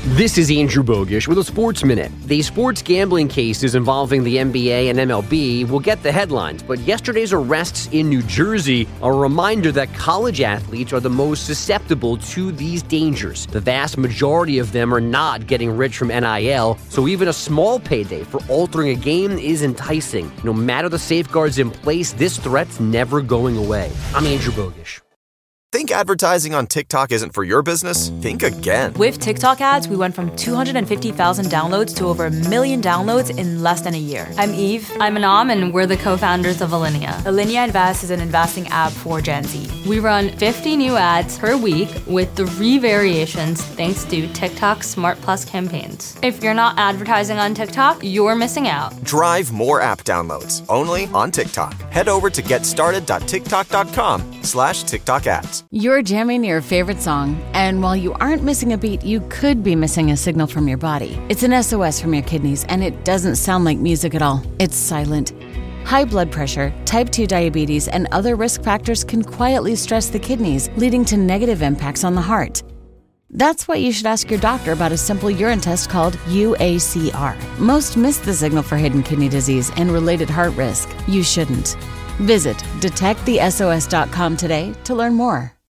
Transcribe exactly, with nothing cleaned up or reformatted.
This is Andrew Bogish with a Sports Minute. The sports gambling cases involving the N B A and M L B will get the headlines, but yesterday's arrests in New Jersey are a reminder that college athletes are the most susceptible to these dangers. The vast majority of them are not getting rich from N I L, so even a small payday for altering a game is enticing. No matter the safeguards in place, this threat's never going away. I'm Andrew Bogish. Think advertising on TikTok isn't for your business? Think again. With TikTok ads, we went from two hundred fifty thousand downloads to over a million downloads in less than a year. I'm Eve. I'm Anam, and we're the co-founders of Alinea. Alinea Invest is an investing app for Gen Z. We run fifty new ads per week with three variations thanks to TikTok Smart Plus campaigns. If you're not advertising on TikTok, you're missing out. Drive more app downloads only on TikTok. Head over to getstarted.tiktok.com slash TikTok ads. You're jamming your favorite song, and while you aren't missing a beat, you could be missing a signal from your body. It's an S O S from your kidneys, and it doesn't sound like music at all. It's silent. High blood pressure, type two diabetes, and other risk factors can quietly stress the kidneys, leading to negative impacts on the heart. That's why you should ask your doctor about a simple urine test called U A C R. Most miss the signal for hidden kidney disease and related heart risk. You shouldn't. Visit detect the S O S dot com today to learn more.